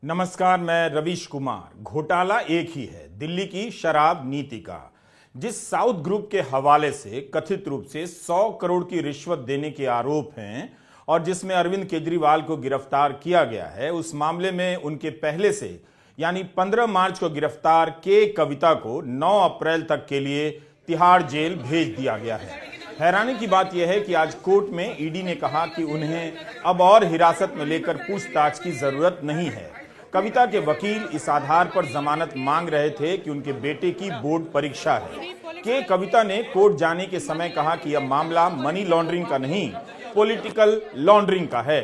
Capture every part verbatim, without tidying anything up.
नमस्कार, मैं रवीश कुमार। घोटाला एक ही है, दिल्ली की शराब नीति का। जिस साउथ ग्रुप के हवाले से कथित रूप से सौ करोड़ की रिश्वत देने के आरोप हैं और जिसमें अरविंद केजरीवाल को गिरफ्तार किया गया है, उस मामले में उनके पहले से यानी पंद्रह मार्च को गिरफ्तार के कविता को नौ अप्रैल तक के लिए तिहाड़ जेल भेज दिया गया है। हैरानी की बात यह है कि आज कोर्ट में ईडी ने कहा कि उन्हें अब और हिरासत में लेकर पूछताछ की जरूरत नहीं है। कविता के वकील इस आधार पर जमानत मांग रहे थे कि उनके बेटे की बोर्ड परीक्षा है। के कविता ने कोर्ट जाने के समय कहा कि यह मामला मनी लॉन्ड्रिंग का नहीं, पॉलिटिकल लॉन्ड्रिंग का है।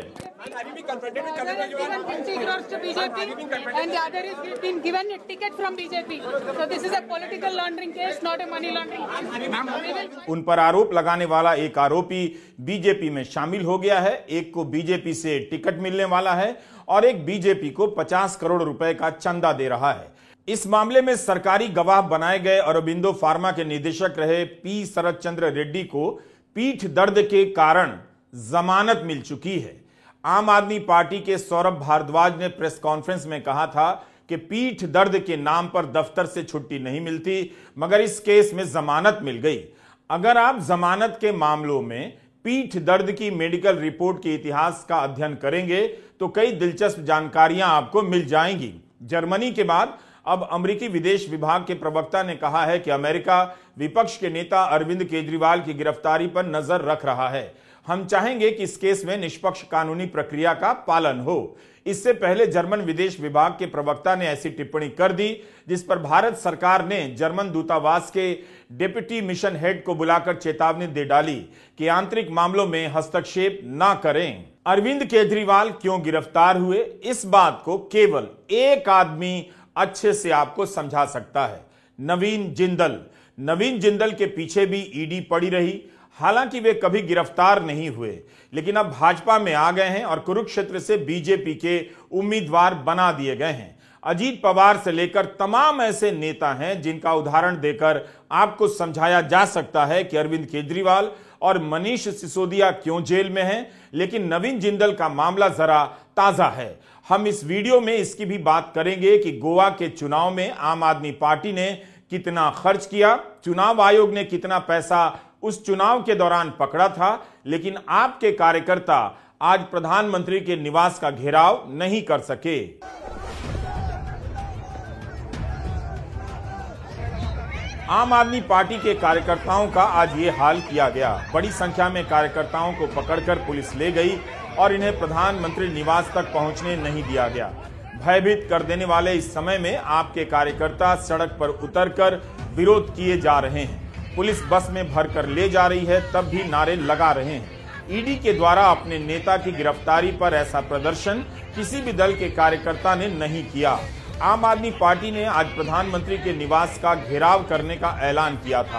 उन पर आरोप लगाने वाला एक आरोपी बीजेपी में शामिल हो गया है, एक को बीजेपी से टिकट मिलने वाला है और एक बीजेपी को पचास करोड़ रुपए का चंदा दे रहा है। इस मामले में सरकारी गवाह बनाए गए अरबिंदो फार्मा के निदेशक रहे पी शरद चंद्र रेड्डी को पीठ दर्द के कारण जमानत मिल चुकी है। आम आदमी पार्टी के सौरभ भारद्वाज ने प्रेस कॉन्फ्रेंस में कहा था कि पीठ दर्द के नाम पर दफ्तर से छुट्टी नहीं मिलती, मगर इस केस में जमानत मिल गई। अगर आप जमानत के मामलों में पीठ दर्द की मेडिकल रिपोर्ट के इतिहास का अध्ययन करेंगे तो कई दिलचस्प जानकारियां आपको मिल जाएंगी। जर्मनी के बाद अब अमेरिकी विदेश विभाग के प्रवक्ता ने कहा है कि अमेरिका विपक्ष के नेता अरविंद केजरीवाल की गिरफ्तारी पर नजर रख रहा है। हम चाहेंगे कि इस केस में निष्पक्ष कानूनी प्रक्रिया का पालन हो। इससे पहले जर्मन विदेश विभाग के प्रवक्ता ने ऐसी टिप्पणी कर दी जिस पर भारत सरकार ने जर्मन दूतावास के डिप्टी मिशन हेड को बुलाकर चेतावनी दे डाली कि आंतरिक मामलों में हस्तक्षेप ना करें। अरविंद केजरीवाल क्यों गिरफ्तार हुए, इस बात को केवल एक आदमी अच्छे से आपको समझा सकता है, नवीन जिंदल। नवीन जिंदल के पीछे भी ईडी पड़ी रही। हालांकि वे कभी गिरफ्तार नहीं हुए, लेकिन अब भाजपा में आ गए हैं और कुरुक्षेत्र से बीजेपी के उम्मीदवार बना दिए गए हैं। अजीत पवार से लेकर तमाम ऐसे नेता हैं जिनका उदाहरण देकर आपको समझाया जा सकता है कि अरविंद केजरीवाल और मनीष सिसोदिया क्यों जेल में हैं, लेकिन नवीन जिंदल का मामला जरा ताजा है। हम इस वीडियो में इसकी भी बात करेंगे कि गोवा के चुनाव में आम आदमी पार्टी ने कितना खर्च किया, चुनाव आयोग ने कितना पैसा उस चुनाव के दौरान पकड़ा था, लेकिन आपके कार्यकर्ता आज प्रधानमंत्री के निवास का घेराव नहीं कर सके। आम आदमी पार्टी के कार्यकर्ताओं का आज ये हाल किया गया। बड़ी संख्या में कार्यकर्ताओं को पकड़कर पुलिस ले गई और इन्हें प्रधानमंत्री निवास तक पहुंचने नहीं दिया गया। भयभीत कर देने वाले इस समय में आपके कार्यकर्ता सड़क पर उतरकर विरोध किए जा रहे हैं। पुलिस बस में भरकर ले जा रही है, तब भी नारे लगा रहे हैं। ईडी के द्वारा अपने नेता की गिरफ्तारी पर ऐसा प्रदर्शन किसी भी दल के कार्यकर्ता ने नहीं किया। आम आदमी पार्टी ने आज प्रधानमंत्री के निवास का घेराव करने का ऐलान किया था।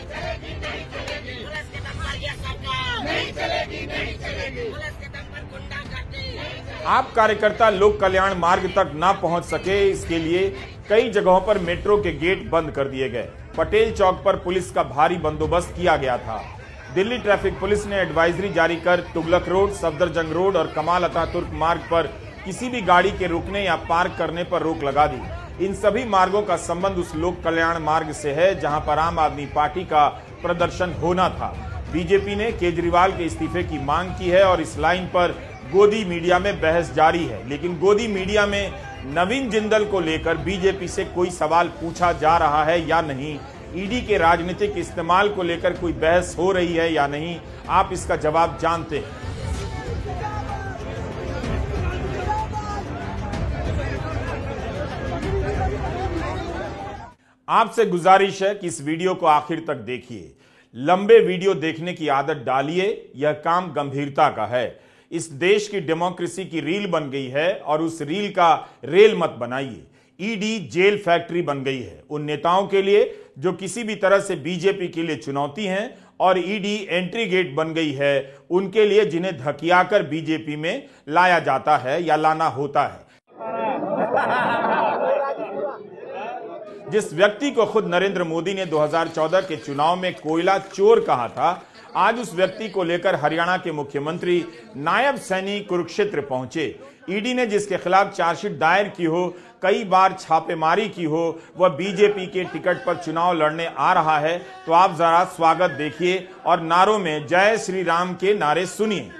आप कार्यकर्ता लोक कल्याण मार्ग तक ना पहुंच सके, इसके लिए कई जगहों पर मेट्रो के गेट बंद कर दिए गए। पटेल चौक पर पुलिस का भारी बंदोबस्त किया गया था। दिल्ली ट्रैफिक पुलिस ने एडवाइजरी जारी कर तुगलक रोड, सफदरजंग रोड और कमाल अतातुर्क मार्ग पर किसी भी गाड़ी के रुकने या पार्क करने पर रोक लगा दी। इन सभी मार्गों का संबंध उस लोक कल्याण मार्ग से है जहां पर आम आदमी पार्टी का प्रदर्शन होना था। बीजेपी ने केजरीवाल के इस्तीफे की मांग की है और इस लाइन पर गोदी मीडिया में बहस जारी है, लेकिन गोदी मीडिया में नवीन जिंदल को लेकर बीजेपी से कोई सवाल पूछा जा रहा है या नहीं, ईडी के राजनीतिक इस्तेमाल को लेकर कोई बहस हो रही है या नहीं, आप इसका जवाब जानते हैं। आपसे गुजारिश है कि इस वीडियो को आखिर तक देखिए। लंबे वीडियो देखने की आदत डालिए, यह काम गंभीरता का है। इस देश की डेमोक्रेसी की रील बन गई है और उस रील का रेल मत बनाइए। ईडी जेल फैक्ट्री बन गई है उन नेताओं के लिए जो किसी भी तरह से बीजेपी के लिए चुनौती हैं, और ईडी एंट्री गेट बन गई है उनके लिए जिन्हें धकियाकर बीजेपी में लाया जाता है या लाना होता है। जिस व्यक्ति को खुद नरेंद्र मोदी ने दो हज़ार चौदह के चुनाव में कोयला चोर कहा था, आज उस व्यक्ति को लेकर हरियाणा के मुख्यमंत्री नायब सैनी कुरुक्षेत्र पहुंचे। ईडी ने जिसके खिलाफ चार्जशीट दायर की हो, कई बार छापेमारी की हो, वह बीजेपी के टिकट पर चुनाव लड़ने आ रहा है। तो आप जरा स्वागत देखिए और नारों में जय श्री राम के नारे सुनिए।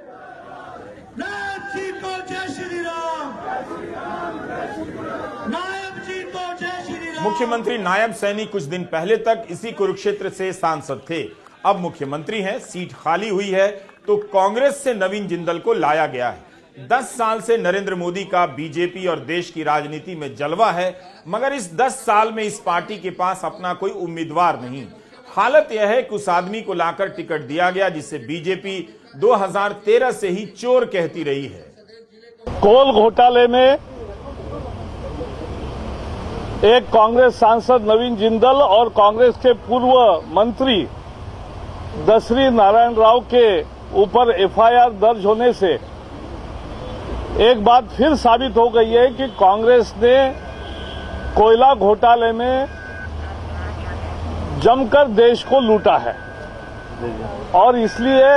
मुख्यमंत्री नायब सैनी कुछ दिन पहले तक इसी कुरुक्षेत्र से सांसद थे, अब मुख्यमंत्री हैं, सीट खाली हुई है तो कांग्रेस से नवीन जिंदल को लाया गया है। दस साल से नरेंद्र मोदी का बीजेपी और देश की राजनीति में जलवा है, मगर इस दस साल में इस पार्टी के पास अपना कोई उम्मीदवार नहीं। हालत यह है कि उस आदमी को लाकर टिकट दिया गया जिसे बीजेपी दो हज़ार तेरह से ही चोर कहती रही है। कोल घोटाले में एक कांग्रेस सांसद नवीन जिंदल और कांग्रेस के पूर्व मंत्री दसरी नारायण राव के ऊपर एफआईआर दर्ज होने से एक बात फिर साबित हो गई है कि कांग्रेस ने कोयला घोटाले में जमकर देश को लूटा है और इसलिए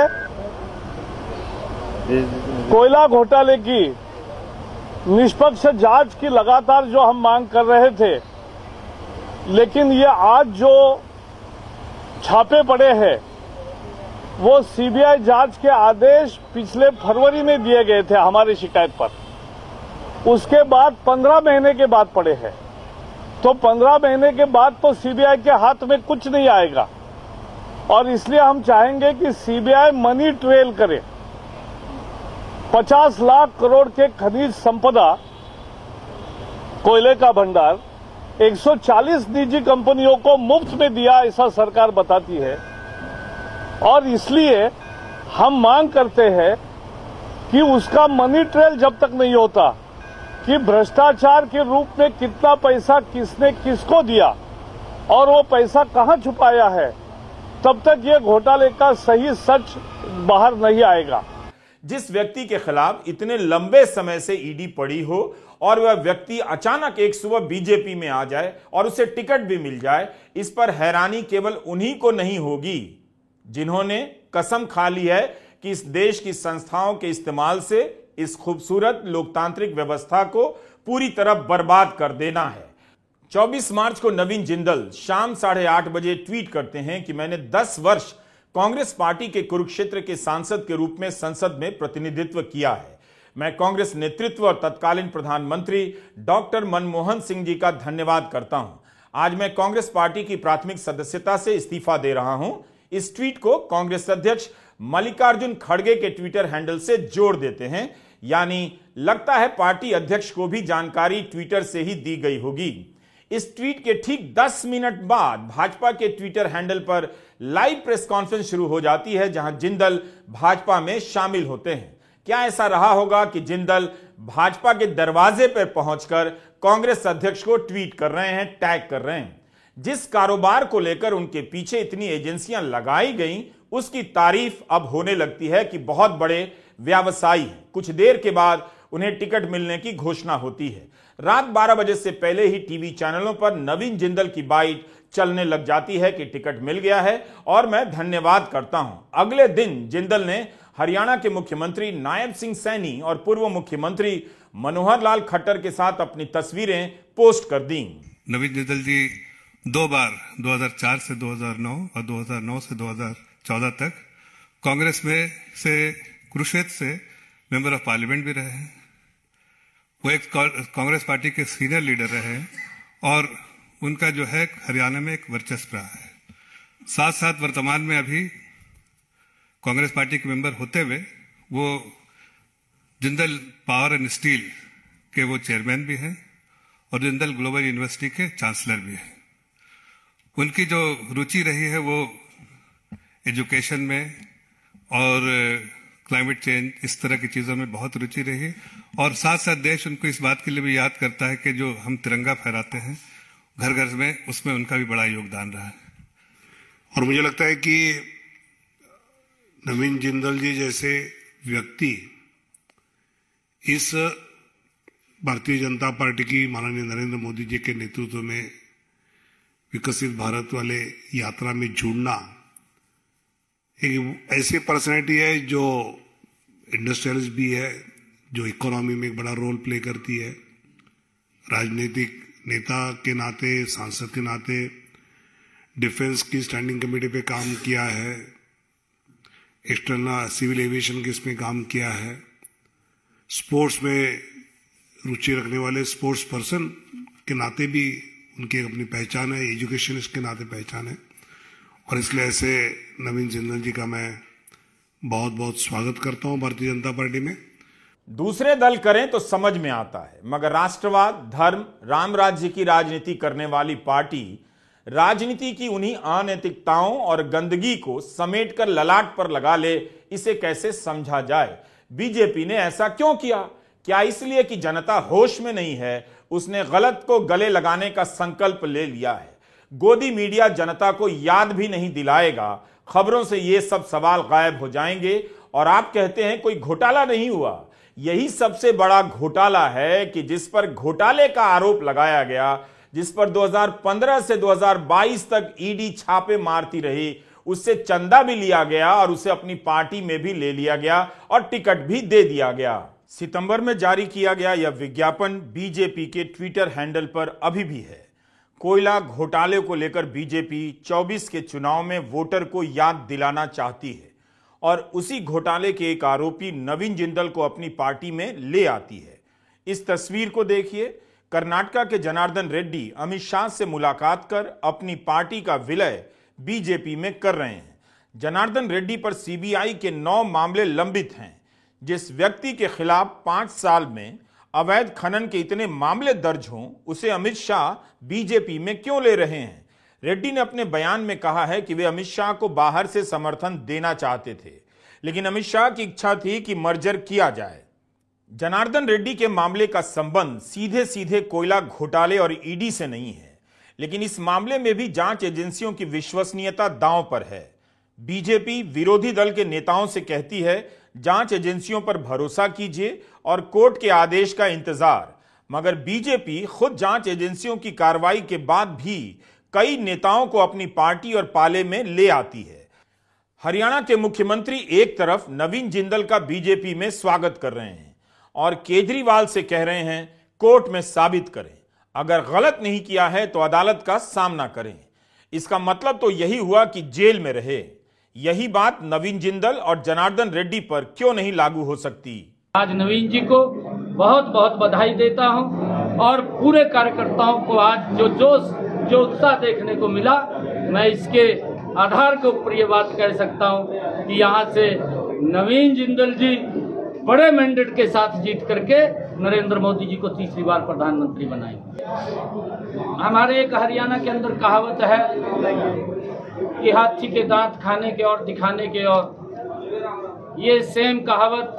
कोयला घोटाले की निष्पक्ष जांच की लगातार जो हम मांग कर रहे थे, लेकिन ये आज जो छापे पड़े हैं वो सीबीआई जांच के आदेश पिछले फरवरी में दिए गए थे हमारी शिकायत पर, उसके बाद पंद्रह महीने के बाद पड़े हैं। तो पंद्रह महीने के बाद तो सीबीआई के हाथ में कुछ नहीं आएगा और इसलिए हम चाहेंगे कि सीबीआई मनी ट्रेल करे। पचास लाख करोड़ के खनिज संपदा कोयले का भंडार एक सौ चालीस निजी कंपनियों को मुफ्त में दिया, ऐसा सरकार बताती है और इसलिए हम मांग करते हैं कि उसका मनी ट्रेल जब तक नहीं होता कि भ्रष्टाचार के रूप में कितना पैसा किसने किसको दिया और वो पैसा कहां छुपाया है, तब तक ये घोटाले का सही सच बाहर नहीं आएगा। जिस व्यक्ति के खिलाफ इतने लंबे समय से ईडी पड़ी हो और वह व्यक्ति अचानक एक सुबह बीजेपी में आ जाए और उसे टिकट भी मिल जाए, इस पर हैरानी केवल उन्हीं को नहीं होगी जिन्होंने कसम खा ली है कि इस देश की संस्थाओं के इस्तेमाल से इस खूबसूरत लोकतांत्रिक व्यवस्था को पूरी तरह बर्बाद कर देना है। चौबीस मार्च को नवीन जिंदल शाम साढ़े आठ बजे ट्वीट करते हैं कि मैंने दस वर्ष कांग्रेस पार्टी के कुरुक्षेत्र के सांसद के रूप में संसद में प्रतिनिधित्व किया है। मैं कांग्रेस नेतृत्व और तत्कालीन प्रधानमंत्री डॉक्टर मनमोहन सिंह जी का धन्यवाद करता हूं। आज मैं कांग्रेस पार्टी की प्राथमिक सदस्यता से इस्तीफा दे रहा हूं। इस ट्वीट को कांग्रेस अध्यक्ष मल्लिकार्जुन खड़गे के ट्विटर हैंडल से जोड़ देते हैं, यानी लगता है पार्टी अध्यक्ष को भी जानकारी ट्विटर से ही दी गई होगी। इस ट्वीट के ठीक दस मिनट बाद भाजपा के ट्विटर हैंडल पर लाइव प्रेस कॉन्फ्रेंस शुरू हो जाती है जहां जिंदल भाजपा में शामिल होते हैं। क्या ऐसा रहा होगा कि जिंदल भाजपा के दरवाजे पर पहुंचकर कांग्रेस अध्यक्ष को ट्वीट कर रहे हैं, टैग कर रहे हैं। जिस कारोबार को लेकर उनके पीछे इतनी एजेंसियां लगाई गईं, उसकी तारीफ अब होने लगती है कि बहुत बड़े व्यवसायी हैं। कुछ देर के बाद उन्हें टिकट मिलने की घोषणा होती है। रात बारह बजे से पहले ही टीवी चैनलों पर नवीन जिंदल की बाइट चलने लग जाती है कि टिकट मिल गया है और मैं धन्यवाद करता हूं। अगले दिन जिंदल ने हरियाणा के मुख्यमंत्री नायब सिंह सैनी और पूर्व मुख्यमंत्री मनोहर लाल खट्टर के साथ अपनी तस्वीरें पोस्ट कर दी। नवीन जिंदल जी दो बार दो हज़ार चार से दो हज़ार नौ और दो हज़ार नौ से दो हज़ार चौदह तक कांग्रेस में से कुरुक्षेत्र से मेंबर ऑफ पार्लियामेंट भी रहे हैं। वो एक कांग्रेस पार्टी के सीनियर लीडर रहे और उनका जो है हरियाणा में एक वर्चस्व रहा है। साथ साथ वर्तमान में अभी कांग्रेस पार्टी के मेंबर होते हुए वो जिंदल पावर एंड स्टील के वो चेयरमैन भी हैं और जिंदल ग्लोबल यूनिवर्सिटी के चांसलर भी हैं। उनकी जो रुचि रही है वो एजुकेशन में और क्लाइमेट चेंज, इस तरह की चीजों में बहुत रुचि रही है और साथ साथ देश उनको इस बात के लिए भी याद करता है कि जो हम तिरंगा फहराते हैं घर घर में, उसमें उनका भी बड़ा योगदान रहा है। और मुझे लगता है कि नवीन जिंदल जी जैसे व्यक्ति इस भारतीय जनता पार्टी की माननीय नरेंद्र मोदी जी के नेतृत्व में विकसित भारत वाले यात्रा में जुड़ना। एक ऐसी पर्सनैलिटी है जो इंडस्ट्रियलिस्ट भी है, जो इकोनॉमी में एक बड़ा रोल प्ले करती है, राजनीतिक नेता के नाते, सांसद के नाते डिफेंस की स्टैंडिंग कमेटी पे काम किया है, एक्सटर्नल सिविल एविएशन के इसमें काम किया है, स्पोर्ट्स में रुचि रखने वाले स्पोर्ट्स पर्सन के नाते भी उनकी अपनी पहचान है, एजुकेशनिस्ट के नाते पहचान है। और इसलिए ऐसे नवीन जिंदल जी का मैं बहुत बहुत स्वागत करता हूं भारतीय जनता पार्टी में। दूसरे दल करें तो समझ में आता है, मगर राष्ट्रवाद, धर्म, राम राज्य की राजनीति करने वाली पार्टी राजनीति की उन्हीं अनैतिकताओं और गंदगी को समेटकर ललाट पर लगा ले, इसे कैसे समझा जाए? बीजेपी ने ऐसा क्यों किया? क्या इसलिए कि जनता होश में नहीं है, उसने गलत को गले लगाने का संकल्प ले लिया है? गोदी मीडिया जनता को याद भी नहीं दिलाएगा, खबरों से ये सब सवाल गायब हो जाएंगे और आप कहते हैं कोई घोटाला नहीं हुआ। यही सबसे बड़ा घोटाला है कि जिस पर घोटाले का आरोप लगाया गया, जिस पर दो हज़ार पंद्रह से दो हज़ार बाईस तक ईडी छापे मारती रही, उससे चंदा भी लिया गया और उसे अपनी पार्टी में भी ले लिया गया और टिकट भी दे दिया गया। सितंबर में जारी किया गया यह विज्ञापन बीजेपी के ट्विटर हैंडल पर अभी भी है। कोयला घोटाले को लेकर बीजेपी चौबीस के चुनाव में वोटर को याद दिलाना चाहती है और उसी घोटाले के एक आरोपी नवीन जिंदल को अपनी पार्टी में ले आती है। इस तस्वीर को देखिए। कर्नाटका के जनार्दन रेड्डी अमित शाह से मुलाकात कर अपनी पार्टी का विलय बीजेपी में कर रहे हैं। जनार्दन रेड्डी पर सीबीआई के नौ मामले लंबित हैं। जिस व्यक्ति के खिलाफ पांच साल में अवैध खनन के इतने मामले दर्ज हों, उसे अमित शाह बीजेपी में क्यों ले रहे हैं? रेड्डी ने अपने बयान में कहा है कि वे अमित शाह को बाहर से समर्थन देना चाहते थे, लेकिन अमित शाह की इच्छा थी कि मर्जर किया जाए। जनार्दन रेड्डी के मामले का संबंध सीधे सीधे कोयला घोटाले और ईडी से नहीं है, लेकिन इस मामले में भी जांच एजेंसियों की विश्वसनीयता दांव पर है। बीजेपी विरोधी दल के नेताओं से कहती है जांच एजेंसियों पर भरोसा कीजिए और कोर्ट के आदेश का इंतजार, मगर बीजेपी खुद जांच एजेंसियों की कार्रवाई के बाद भी कई नेताओं को अपनी पार्टी और पाले में ले आती है। हरियाणा के मुख्यमंत्री एक तरफ नवीन जिंदल का बीजेपी में स्वागत कर रहे हैं और केजरीवाल से कह रहे हैं कोर्ट में साबित करें, अगर गलत नहीं किया है तो अदालत का सामना करें। इसका मतलब तो यही हुआ कि जेल में रहे। यही बात नवीन जिंदल और जनार्दन रेड्डी पर क्यों नहीं लागू हो सकती? आज नवीन जी को बहुत बहुत बधाई देता हूं और पूरे कार्यकर्ताओं को आज जो जोश जो उत्साह देखने को मिला, मैं इसके आधार के ऊपर ये बात कह सकता हूं कि यहाँ से नवीन जिंदल जी बड़े मैंडेट के साथ जीत करके नरेंद्र मोदी जी को तीसरी बार प्रधानमंत्री बनाएंगे। हमारे एक हरियाणा के अंदर कहावत है कि हाथी के दांत खाने के और दिखाने के और, ये सेम कहावत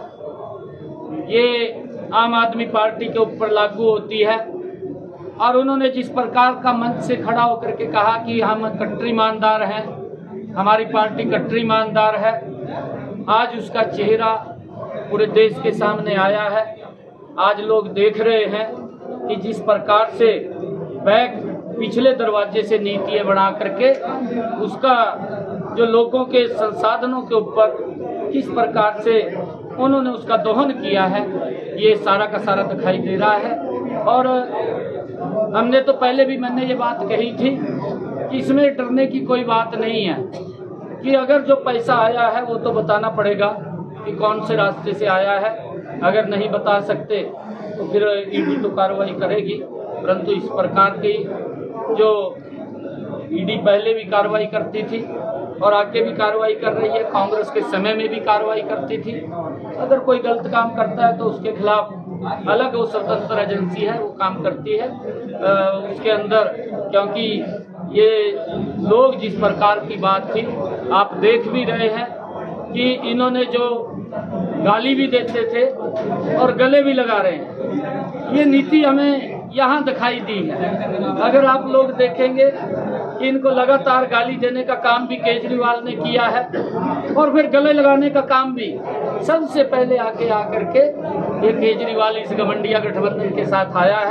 ये आम आदमी पार्टी के ऊपर लागू होती है। और उन्होंने जिस प्रकार का मंच से खड़ा होकर के कहा कि हम कट्टर ईमानदार हैं, हमारी पार्टी कट्टर ईमानदार है, आज उसका चेहरा पूरे देश के सामने आया है। आज लोग देख रहे हैं कि जिस प्रकार से बैक पिछले दरवाजे से नीतियाँ बना करके उसका जो लोगों के संसाधनों के ऊपर किस प्रकार से उन्होंने उसका दोहन किया है, ये सारा का सारा दिखाई दे रहा है। और हमने तो पहले भी मैंने ये बात कही थी कि इसमें डरने की कोई बात नहीं है, कि अगर जो पैसा आया है वो तो बताना पड़ेगा कि कौन से रास्ते से आया है। अगर नहीं बता सकते तो फिर ईडी तो कार्रवाई करेगी, परंतु इस प्रकार की जो ईडी पहले भी कार्रवाई करती थी और आगे भी कार्रवाई कर रही है, कांग्रेस के समय में भी कार्रवाई करती थी। अगर कोई गलत काम करता है तो उसके खिलाफ अलग वो स्वतंत्र एजेंसी है, वो काम करती है आ, उसके अंदर। क्योंकि ये लोग जिस प्रकार की बात थी, आप देख भी रहे हैं कि इन्होंने जो गाली भी देते थे और गले भी लगा रहे हैं, ये नीति हमें यहाँ दिखाई दी है। अगर आप लोग देखेंगे कि इनको लगातार गाली देने का काम भी केजरीवाल ने किया है और फिर गले लगाने का काम भी सबसे पहले आके आकर के ये केजरीवाल इस गठबंधन के साथ आया है।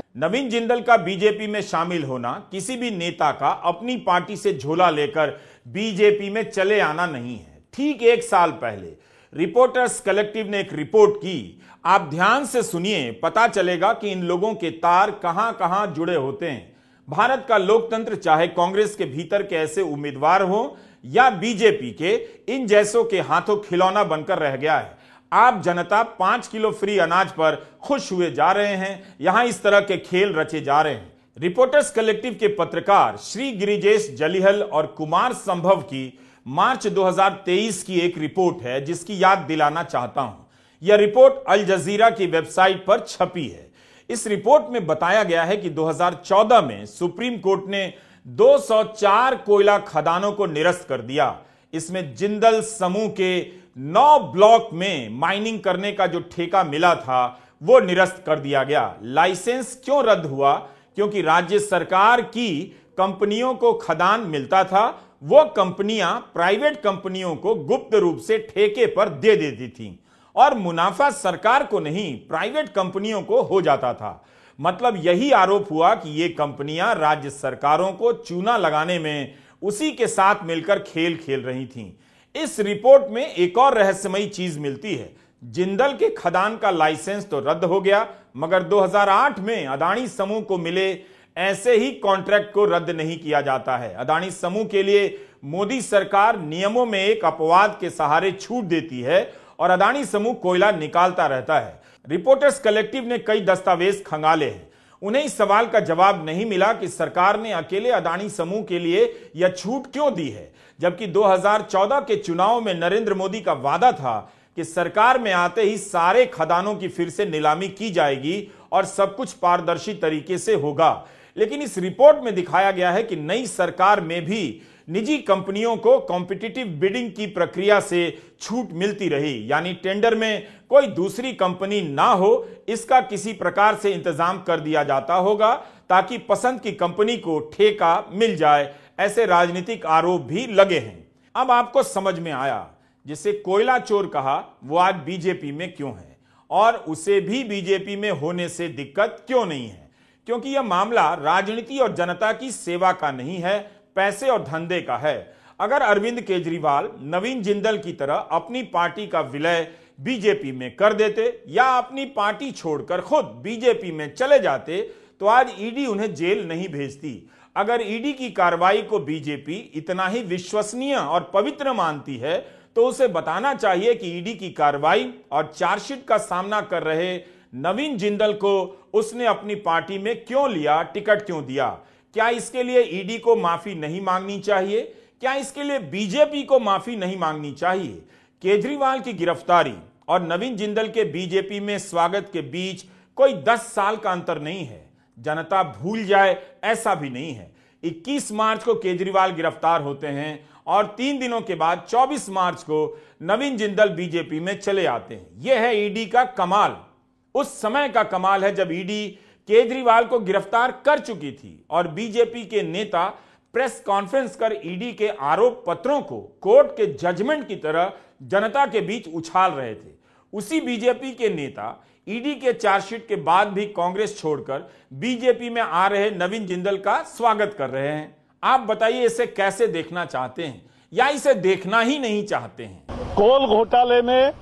नवीन जिंदल का बीजेपी में शामिल होना किसी भी नेता का अपनी पार्टी से झोला लेकर बीजेपी में चले आना नहीं है। ठीक एक साल पहले रिपोर्टर्स कलेक्टिव ने एक रिपोर्ट की, आप ध्यान से सुनिए, पता चलेगा कि इन लोगों के तार कहां कहां जुड़े होते हैं। भारत का लोकतंत्र चाहे कांग्रेस के भीतर के ऐसे उम्मीदवार हो या बीजेपी के इन जैसों के हाथों खिलौना बनकर रह गया है। आप जनता पांच किलो फ्री अनाज पर खुश हुए जा रहे हैं, यहां इस तरह के खेल रचे जा रहे हैं। रिपोर्टर्स कलेक्टिव के पत्रकार श्री गिरिजेश जलिहल और कुमार संभव की मार्च दो हज़ार तेईस की एक रिपोर्ट है जिसकी याद दिलाना चाहता हूं। यह रिपोर्ट अल जजीरा की वेबसाइट पर छपी है। इस रिपोर्ट में बताया गया है कि दो हज़ार चौदह में सुप्रीम कोर्ट ने दो सौ चार कोयला खदानों को निरस्त कर दिया। इसमें जिंदल समूह के नौ ब्लॉक में माइनिंग करने का जो ठेका मिला था वो निरस्त कर दिया गया। लाइसेंस क्यों रद्द हुआ? क्योंकि राज्य सरकार की कंपनियों को खदान मिलता था, वो कंपनियां प्राइवेट कंपनियों को गुप्त रूप से ठेके पर दे देती थीं और मुनाफा सरकार को नहीं प्राइवेट कंपनियों को हो जाता था। मतलब यही आरोप हुआ कि ये कंपनियां राज्य सरकारों को चूना लगाने में उसी के साथ मिलकर खेल खेल रही थीं। इस रिपोर्ट में एक और रहस्यमयी चीज मिलती है। जिंदल के खदान का लाइसेंस तो रद्द हो गया, मगर दो हज़ार आठ में अदानी समूह को मिले ऐसे ही कॉन्ट्रैक्ट को रद्द नहीं किया जाता है। अदानी समूह के लिए मोदी सरकार नियमों में एक अपवाद के सहारे छूट देती है और अदानी समूह कोयला निकालता रहता है। रिपोर्टर्स कलेक्टिव ने कई दस्तावेज खंगाले हैं, उन्हें इस सवाल का जवाब नहीं मिला कि सरकार ने अकेले अदानी समूह के लिए यह छूट क्यों दी है, जबकि दो हज़ार चौदह के चुनाव में नरेंद्र मोदी का वादा था कि सरकार में आते ही सारे खदानों की फिर से नीलामी की जाएगी और सब कुछ पारदर्शी तरीके से होगा। लेकिन इस रिपोर्ट में दिखाया गया है कि नई सरकार में भी निजी कंपनियों को कॉम्पिटिटिव बिडिंग की प्रक्रिया से छूट मिलती रही, यानी टेंडर में कोई दूसरी कंपनी ना हो इसका किसी प्रकार से इंतजाम कर दिया जाता होगा ताकि पसंद की कंपनी को ठेका मिल जाए। ऐसे राजनीतिक आरोप भी लगे हैं। अब आपको समझ में आया जिसे कोयला चोर कहा वो आज बीजेपी में क्यों है और उसे भी बीजेपी में होने से दिक्कत क्यों नहीं है। क्योंकि यह मामला राजनीति और जनता की सेवा का नहीं है, पैसे और धंधे का है। अगर अरविंद केजरीवाल नवीन जिंदल की तरह अपनी पार्टी का विलय बीजेपी में कर देते या अपनी पार्टी छोड़कर खुद बीजेपी में चले जाते तो आज ईडी उन्हें जेल नहीं भेजती। अगर ईडी की कार्रवाई को बीजेपी इतना ही विश्वसनीय और पवित्र मानती है तो उसे बताना चाहिए कि ईडी की कार्रवाई और चार्जशीट का सामना कर रहे नवीन जिंदल को उसने अपनी पार्टी में क्यों लिया, टिकट क्यों दिया। क्या इसके लिए ईडी को माफी नहीं मांगनी चाहिए? क्या इसके लिए बीजेपी को माफी नहीं मांगनी चाहिए? केजरीवाल की गिरफ्तारी और नवीन जिंदल के बीजेपी में स्वागत के बीच कोई दस साल का अंतर नहीं है। जनता भूल जाए ऐसा भी नहीं है। इक्कीस मार्च को केजरीवाल गिरफ्तार होते हैं और तीन दिनों के बाद चौबीस मार्च को नवीन जिंदल बीजेपी में चले आते हैं। यह है ईडी का कमाल। उस समय का कमाल है जब ईडी केजरीवाल को गिरफ्तार कर चुकी थी और बीजेपी के नेता प्रेस कॉन्फ्रेंस कर ईडी के आरोप पत्रों को कोर्ट के जजमेंट की तरह जनता के बीच उछाल रहे थे। उसी बीजेपी के नेता ईडी के चार्जशीट के बाद भी कांग्रेस छोड़कर बीजेपी में आ रहे नवीन जिंदल का स्वागत कर रहे हैं। आप बताइए इसे कैसे देखना चाहते हैं या इसे देखना ही नहीं चाहते हैं? कोल घोटाले में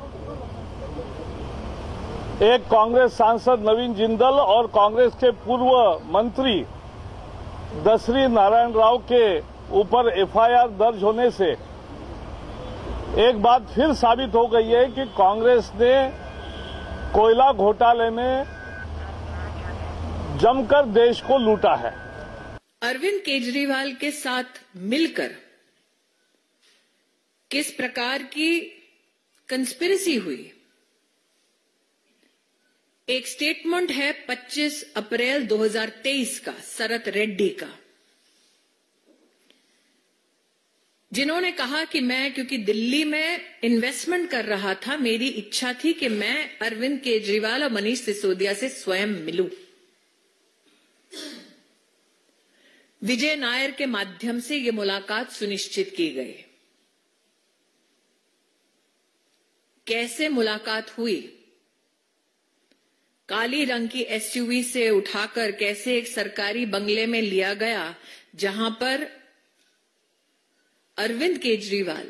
एक कांग्रेस सांसद नवीन जिंदल और कांग्रेस के पूर्व मंत्री दसरी नारायण राव के ऊपर एफआईआर दर्ज होने से एक बात फिर साबित हो गई है कि कांग्रेस ने कोयला घोटाले में जमकर देश को लूटा है। अरविंद केजरीवाल के साथ मिलकर किस प्रकार की कंस्पिरेसी हुई, एक स्टेटमेंट है पच्चीस अप्रैल दो हज़ार तेईस का शरत रेड्डी का, जिन्होंने कहा कि मैं क्योंकि दिल्ली में इन्वेस्टमेंट कर रहा था, मेरी इच्छा थी कि मैं अरविंद केजरीवाल और मनीष सिसोदिया से स्वयं मिलूं। विजय नायर के माध्यम से यह मुलाकात सुनिश्चित की गई। कैसे मुलाकात हुई? काली रंग की एसयूवी से उठाकर कैसे एक सरकारी बंगले में लिया गया जहां पर अरविंद केजरीवाल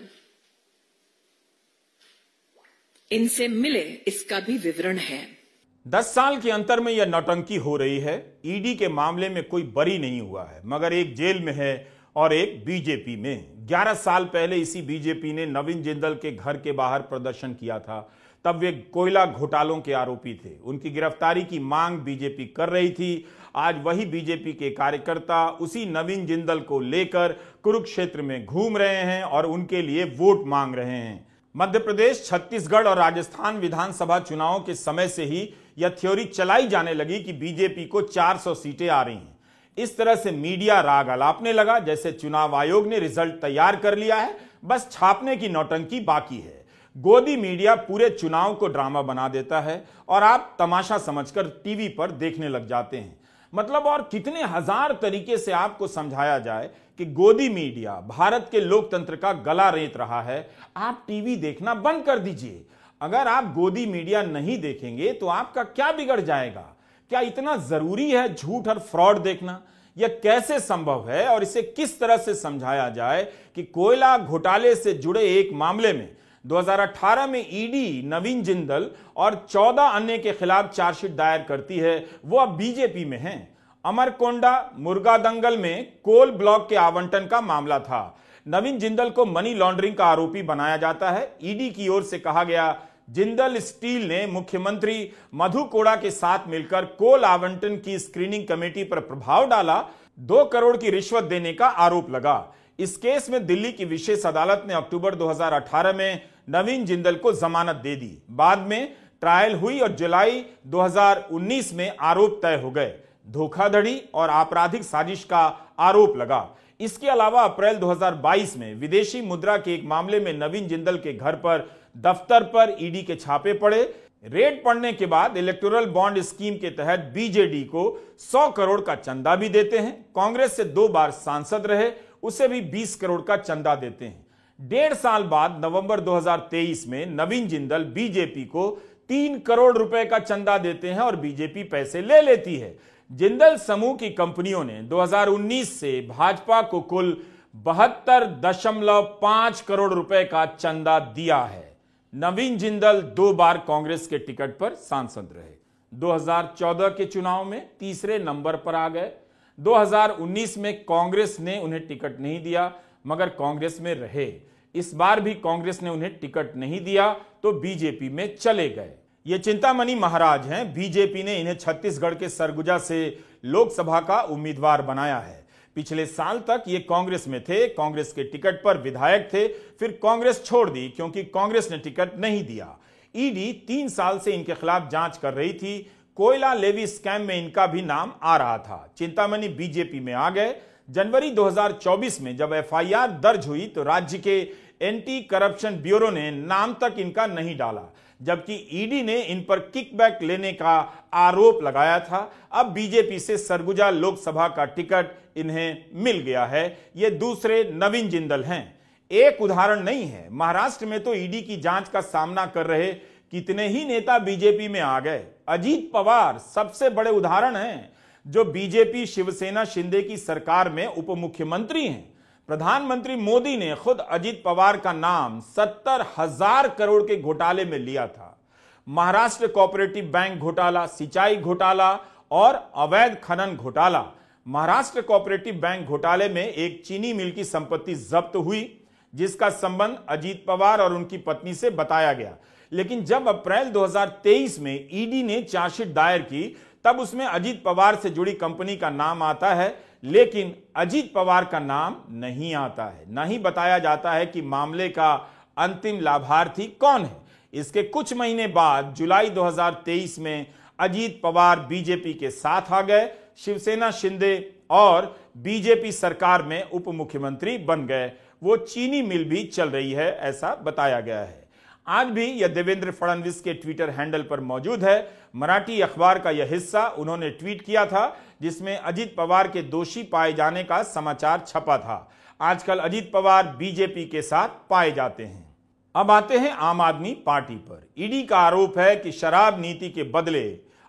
इनसे मिले, इसका भी विवरण है। दस साल के अंतर में यह नौटंकी हो रही है। ईडी के मामले में कोई बरी नहीं हुआ है, मगर एक जेल में है और एक बीजेपी में। ग्यारह साल पहले इसी बीजेपी ने नवीन जिंदल के घर के बाहर प्रदर्शन किया था। तब वे कोयला घोटालों के आरोपी थे। उनकी गिरफ्तारी की मांग बीजेपी कर रही थी। आज वही बीजेपी के कार्यकर्ता उसी नवीन जिंदल को लेकर कुरुक्षेत्र में घूम रहे हैं और उनके लिए वोट मांग रहे हैं। मध्य प्रदेश, छत्तीसगढ़ और राजस्थान विधानसभा चुनावों के समय से ही यह थ्योरी चलाई जाने लगी कि बीजेपी को चार सौ सीटें आ रही हैं। इस तरह से मीडिया राग अलापने लगा जैसे चुनाव आयोग ने रिजल्ट तैयार कर लिया है, बस छापने की नौटंकी बाकी है। गोदी मीडिया पूरे चुनाव को ड्रामा बना देता है और आप तमाशा समझकर टीवी पर देखने लग जाते हैं। मतलब और कितने हजार तरीके से आपको समझाया जाए कि गोदी मीडिया भारत के लोकतंत्र का गला रेत रहा है। आप टीवी देखना बंद कर दीजिए। अगर आप गोदी मीडिया नहीं देखेंगे तो आपका क्या बिगड़ जाएगा? क्या इतना जरूरी है झूठ और फ्रॉड देखना? यह कैसे संभव है और इसे किस तरह से समझाया जाए कि कोयला घोटाले से जुड़े एक मामले में दो हज़ार अठारह में ईडी नवीन जिंदल और चौदह अन्य के खिलाफ चार्जशीट दायर करती है, वो अब बीजेपी में हैं। अमरकोंडा मुर्गा दंगल में कोल ब्लॉक के आवंटन का मामला था। नवीन जिंदल को मनी लॉन्ड्रिंग का आरोपी बनाया जाता है। ईडी की ओर से कहा गया जिंदल स्टील ने मुख्यमंत्री मधु कोड़ा के साथ मिलकर कोल आवंटन की स्क्रीनिंग कमेटी पर प्रभाव डाला। दो करोड़ की रिश्वत देने का आरोप लगा। इस केस में दिल्ली की विशेष अदालत ने अक्टूबर दो हज़ार अठारह में नवीन जिंदल को जमानत दे दी। बाद में ट्रायल हुई और जुलाई दो हज़ार उन्नीस में आरोप तय हो गए। धोखाधड़ी और आपराधिक साजिश का आरोप लगा। इसके अलावा अप्रैल दो हज़ार बाईस में विदेशी मुद्रा के एक मामले में नवीन जिंदल के घर पर दफ्तर पर ईडी के छापे पड़े। रेड पड़ने के बाद इलेक्टोरल बॉन्ड स्कीम के तहत बीजेडी को सौ करोड़ का चंदा भी देते हैं। कांग्रेस से दो बार सांसद रहे, उसे भी बीस करोड़ का चंदा देते हैं। डेढ़ साल बाद नवंबर दो हज़ार तेईस में नवीन जिंदल बीजेपी को तीन करोड़ रुपए का चंदा देते हैं और बीजेपी पैसे ले लेती है। जिंदल समूह की कंपनियों ने दो हज़ार उन्नीस से भाजपा को कुल बहत्तर दशमलव पांच करोड़ रुपए का चंदा दिया है। नवीन जिंदल दो बार कांग्रेस के टिकट पर सांसद रहे। दो हज़ार चौदह के चुनाव में तीसरे नंबर पर आ गए। दो हज़ार उन्नीस में कांग्रेस ने उन्हें टिकट नहीं दिया, मगर कांग्रेस में रहे। इस बार भी कांग्रेस ने उन्हें टिकट नहीं दिया तो बीजेपी में चले गए। ये चिंतामणि महाराज हैं। बीजेपी ने इन्हें छत्तीसगढ़ के सरगुजा से लोकसभा का उम्मीदवार बनाया है। पिछले साल तक ये कांग्रेस में थे, कांग्रेस के टिकट पर विधायक थे, फिर कांग्रेस छोड़ दी क्योंकि कांग्रेस ने टिकट नहीं दिया। ईडी तीन साल से इनके खिलाफ जांच कर रही थी। कोयला लेवी स्कैम में इनका भी नाम आ रहा था। चिंतामणि बीजेपी में आ गए। जनवरी दो हज़ार चौबीस में जब एफआईआर दर्ज हुई तो राज्य के एंटी करप्शन ब्यूरो ने नाम तक इनका नहीं डाला, जबकि ईडी ने इन पर किकबैक लेने का आरोप लगाया था। अब बीजेपी से सरगुजा लोकसभा का टिकट इन्हें मिल गया है। ये दूसरे नवीन जिंदल हैं। एक उदाहरण नहीं है, महाराष्ट्र में तो ईडी की जांच का सामना कर रहे कितने ही नेता बीजेपी में आ गए। अजीत पवार सबसे बड़े उदाहरण हैं, जो बीजेपी शिवसेना शिंदे की सरकार में उप मुख्यमंत्री हैं। प्रधानमंत्री मोदी ने खुद अजीत पवार का नाम सत्तर हजार करोड़ के घोटाले में लिया था। महाराष्ट्र कोऑपरेटिव बैंक घोटाला, सिंचाई घोटाला और अवैध खनन घोटाला। महाराष्ट्र कोऑपरेटिव बैंक घोटाले में एक चीनी मिल की संपत्ति जब्त हुई, जिसका संबंध अजीत पवार और उनकी पत्नी से बताया गया। लेकिन जब अप्रैल दो हज़ार तेईस में ईडी ने चार्जशीट दायर की, तब उसमें अजीत पवार से जुड़ी कंपनी का नाम आता है, लेकिन अजीत पवार का नाम नहीं आता है। न ही बताया जाता है कि मामले का अंतिम लाभार्थी कौन है। इसके कुछ महीने बाद जुलाई दो हज़ार तेईस में अजीत पवार बीजेपी के साथ आ गए। शिवसेना शिंदे और बीजेपी सरकार में उप मुख्यमंत्री बन गए। वो चीनी मिल भी चल रही है, ऐसा बताया गया है। आज भी यह देवेंद्र फडणवीस के ट्विटर हैंडल पर मौजूद है। मराठी अखबार का यह हिस्सा उन्होंने ट्वीट किया था, जिसमें अजीत पवार के दोषी पाए जाने का समाचार छपा था। आजकल अजीत पवार बीजेपी के साथ पाए जाते हैं। अब आते हैं आम आदमी पार्टी पर। ईडी का आरोप है कि शराब नीति के बदले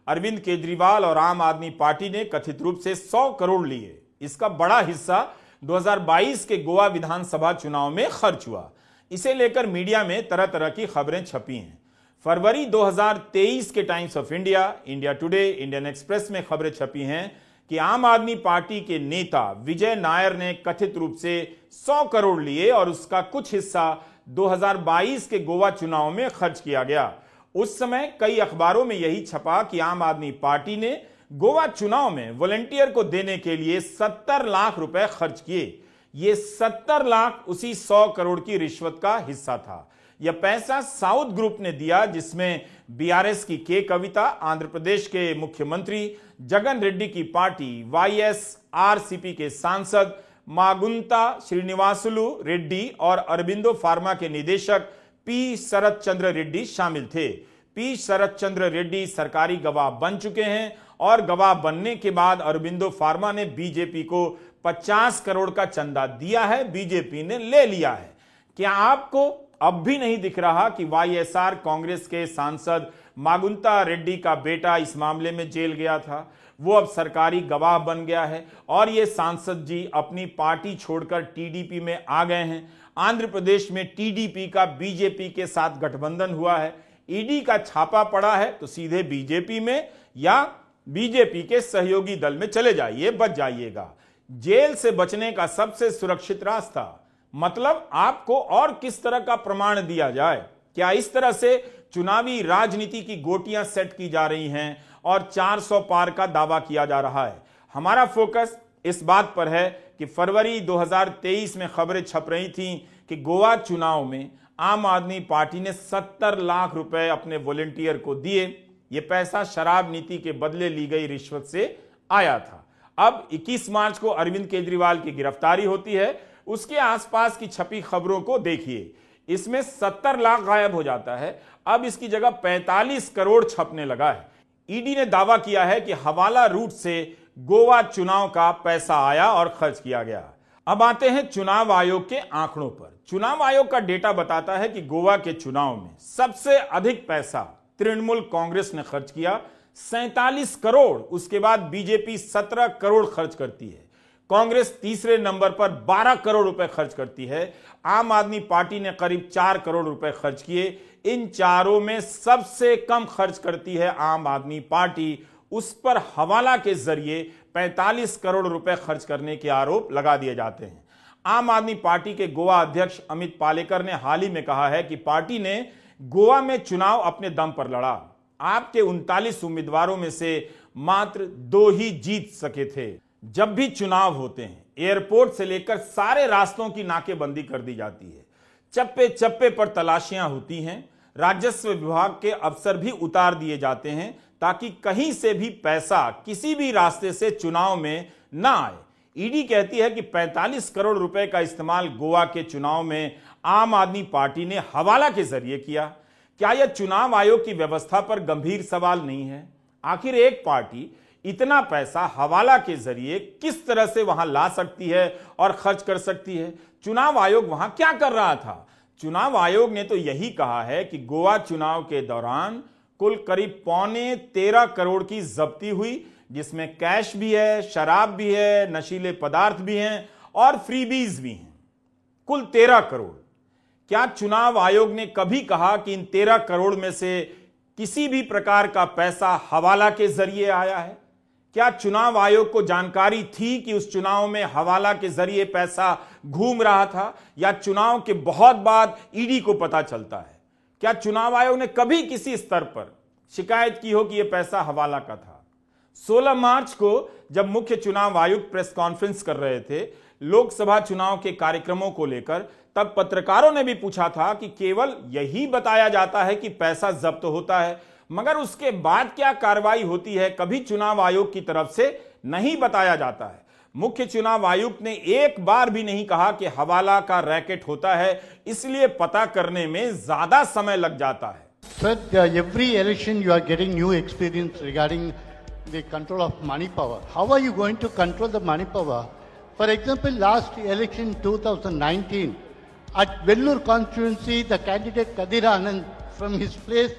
अरविंद केजरीवाल और आम आदमी पार्टी ने कथित रूप से सौ करोड़ लिए। इसका बड़ा हिस्सा दो हज़ार बाईस के गोवा विधानसभा चुनाव में खर्च हुआ। इसे लेकर मीडिया में तरह तरह की खबरें छपी हैं। फरवरी दो हज़ार तेईस के Times of India, India today, Indian express में खबरें छपी हैं कि आम आदमी पार्टी के नेता विजय नायर ने कथित रूप से सौ करोड़ लिए और उसका कुछ हिस्सा दो हज़ार बाईस के गोवा चुनाव में खर्च किया गया। उस समय कई अखबारों में यही छपा कि आम आदमी पार्टी ने गोवा चुनाव में वॉलंटियर को देने के लिए सत्तर लाख रुपए खर्च किए। ये सत्तर लाख उसी सौ करोड़ की रिश्वत का हिस्सा था। यह पैसा साउथ ग्रुप ने दिया, जिसमें बीआरएस की के कविता, आंध्र प्रदेश के मुख्यमंत्री जगन रेड्डी की पार्टी वाईएसआरसीपी के सांसद मागुंता श्रीनिवासुलु रेड्डी और अरबिंदो फार्मा के निदेशक पी शरद चंद्र रेड्डी शामिल थे। पी शरद चंद्र रेड्डी सरकारी गवाह बन चुके हैं और गवाह बनने के बाद अरबिंदो फार्मा ने बीजेपी को पचास करोड़ का चंदा दिया है, बीजेपी ने ले लिया है। क्या आपको अब भी नहीं दिख रहा कि वाईएसआर कांग्रेस के सांसद मागुंता रेड्डी का बेटा इस मामले में जेल गया था? वो अब सरकारी गवाह बन गया है और ये सांसद जी अपनी पार्टी छोड़कर टीडीपी में आ गए हैं। आंध्र प्रदेश में टीडीपी का बीजेपी के साथ गठबंधन हुआ है। ईडी का छापा पड़ा है तो सीधे बीजेपी में या बीजेपी के सहयोगी दल में चले जाइए, बच जाइएगा। जेल से बचने का सबसे सुरक्षित रास्ता, मतलब आपको और किस तरह का प्रमाण दिया जाए? क्या इस तरह से चुनावी राजनीति की गोटियां सेट की जा रही हैं और चार सौ पार का दावा किया जा रहा है? हमारा फोकस इस बात पर है कि फरवरी दो हज़ार तेईस में खबरें छप रही थीं कि गोवा चुनाव में आम आदमी पार्टी ने सत्तर लाख रुपए अपने वॉलंटियर को दिए। यह पैसा शराब नीति के बदले ली गई रिश्वत से आया था। अब इक्कीस मार्च को अरविंद केजरीवाल की गिरफ्तारी होती है। उसके आसपास की छपी खबरों को देखिए। इसमें सत्तर लाख गायब हो जाता है। अब इसकी जगह पैंतालीस करोड़ छपने लगा है। ईडी ने दावा किया है कि हवाला रूट से गोवा चुनाव का पैसा आया और खर्च किया गया। अब आते हैं चुनाव आयोग के आंकड़ों पर। चुनाव आयोग का डेटा बताता है कि गोवा के चुनाव में सबसे अधिक पैसा तृणमूल कांग्रेस ने खर्च किया, सैंतालीस करोड़। उसके बाद बीजेपी सत्रह करोड़ खर्च करती है। कांग्रेस तीसरे नंबर पर बारह करोड़ रुपए खर्च करती है। आम आदमी पार्टी ने करीब चार करोड़ रुपए खर्च किए। इन चारों में सबसे कम खर्च करती है आम आदमी पार्टी। उस पर हवाला के जरिए पैंतालीस करोड़ रुपए खर्च करने के आरोप लगा दिए जाते हैं। आम आदमी पार्टी के गोवा अध्यक्ष अमित पालेकर ने हाल ही में कहा है कि पार्टी ने गोवा में चुनाव अपने दम पर लड़ा। आपके उनतालीस उम्मीदवारों में से मात्र दो ही जीत सके थे। जब भी चुनाव होते हैं, एयरपोर्ट से लेकर सारे रास्तों की नाकेबंदी कर दी जाती है। चप्पे चप्पे पर तलाशियां होती हैं। राजस्व विभाग के अफसर भी उतार दिए जाते हैं ताकि कहीं से भी पैसा किसी भी रास्ते से चुनाव में ना आए। ईडी कहती है कि पैंतालीस करोड़ रुपए का इस्तेमाल गोवा के चुनाव में आम आदमी पार्टी ने हवाला के जरिए किया। क्या यह चुनाव आयोग की व्यवस्था पर गंभीर सवाल नहीं है? आखिर एक पार्टी इतना पैसा हवाला के जरिए किस तरह से वहां ला सकती है और खर्च कर सकती है? चुनाव आयोग वहां क्या कर रहा था? चुनाव आयोग ने तो यही कहा है कि गोवा चुनाव के दौरान कुल करीब पौने तेरह करोड़ की जब्ती हुई, जिसमें कैश भी है, शराब भी है, नशीले पदार्थ भी हैं और फ्रीबीज भी हैं। कुल तेरह करोड़। क्या चुनाव आयोग ने कभी कहा कि इन तेरह करोड़ में से किसी भी प्रकार का पैसा हवाला के जरिए आया है? क्या चुनाव आयोग को जानकारी थी कि उस चुनाव में हवाला के जरिए पैसा घूम रहा था, या चुनाव के बहुत बाद ईडी को पता चलता है? क्या चुनाव आयोग ने कभी किसी स्तर पर शिकायत की हो कि यह पैसा हवाला का था? सोलह मार्च को जब मुख्य चुनाव आयुक्त प्रेस कॉन्फ्रेंस कर रहे थे लोकसभा चुनाव के कार्यक्रमों को लेकर, तब पत्रकारों ने भी पूछा था कि केवल यही बताया जाता है कि पैसा जब्त होता है, मगर उसके बाद क्या कार्रवाई होती है कभी चुनाव आयोग की तरफ से नहीं बताया जाता है। मुख्य चुनाव आयुक्त ने एक बार भी नहीं कहा कि हवाला का रैकेट होता है, इसलिए पता करने में ज्यादा समय लग जाता है। Sir, every election you are getting new experience regarding the control of money power. How are you going to control the money power? For example, last election two thousand nineteen, at Vellore constituency, the candidate Kadir Anand from his place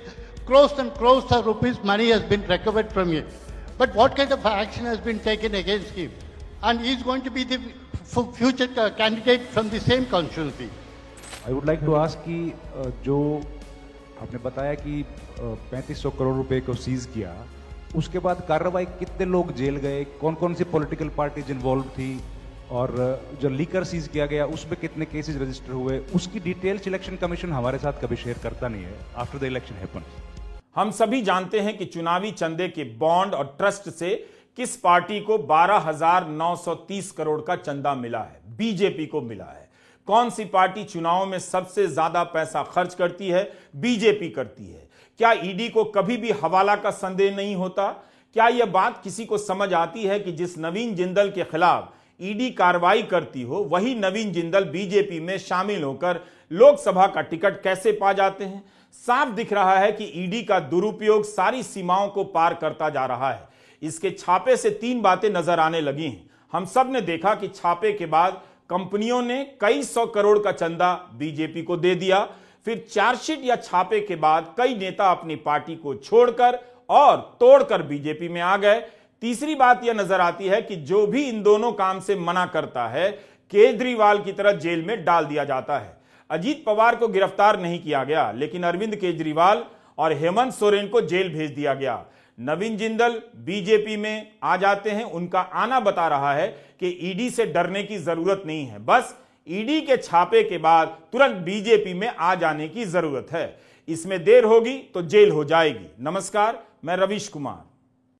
crores and crores of rupees money has been recovered from him. But what kind of action has been taken against him? And he's going to be the f- future ca- candidate from the same constituency. I would like to ask कि अ, जो आपने बताया कि पैंतीस सौ करोड़ रुपए को seize किया, उसके बाद कार्रवाई कितने लोग जेल गए, कौन कौन सी पॉलिटिकल पार्टीज इन्वॉल्व थी, और जो लीकर सीज किया गया उसमें कितने केसेस रजिस्टर हुए, उसकी डिटेल्स इलेक्शन कमीशन हमारे साथ कभी शेयर करता नहीं है आफ्टर द इलेक्शन हैपन्स। हम सभी जानते हैं कि चुनावी चंदे के बॉन्ड और ट्रस्ट से किस पार्टी को बारह हजार नौ सौ तीस करोड़ का चंदा मिला है। बीजेपी को मिला है। कौन सी पार्टी चुनाव में सबसे ज्यादा पैसा खर्च करती है? बीजेपी करती है। क्या ईडी को कभी भी हवाला का संदेह नहीं होता? क्या यह बात किसी को समझ आती है कि जिस नवीन जिंदल के खिलाफ ईडी कार्रवाई करती हो, वही नवीन जिंदल बीजेपी में शामिल होकर लोकसभा का टिकट कैसे पा जाते हैं? साफ दिख रहा है कि ईडी का दुरुपयोग सारी सीमाओं को पार करता जा रहा है। इसके छापे से तीन बातें नजर आने लगी हैं। हम सब ने देखा कि छापे के बाद कंपनियों ने कई सौ करोड़ का चंदा बीजेपी को दे दिया। फिर चार्जशीट या छापे के बाद कई नेता अपनी पार्टी को छोड़कर और तोड़कर बीजेपी में आ गए। तीसरी बात यह नजर आती है कि जो भी इन दोनों काम से मना करता है, केजरीवाल की तरह जेल में डाल दिया जाता है। अजीत पवार को गिरफ्तार नहीं किया गया, लेकिन अरविंद केजरीवाल और हेमंत सोरेन को जेल भेज दिया गया। नवीन जिंदल बीजेपी में आ जाते हैं। उनका आना बता रहा है कि ईडी से डरने की जरूरत नहीं है, बस ईडी के छापे के बाद तुरंत बीजेपी में आ जाने की जरूरत है। इसमें देर होगी तो जेल हो जाएगी। नमस्कार, मैं रवीश कुमार।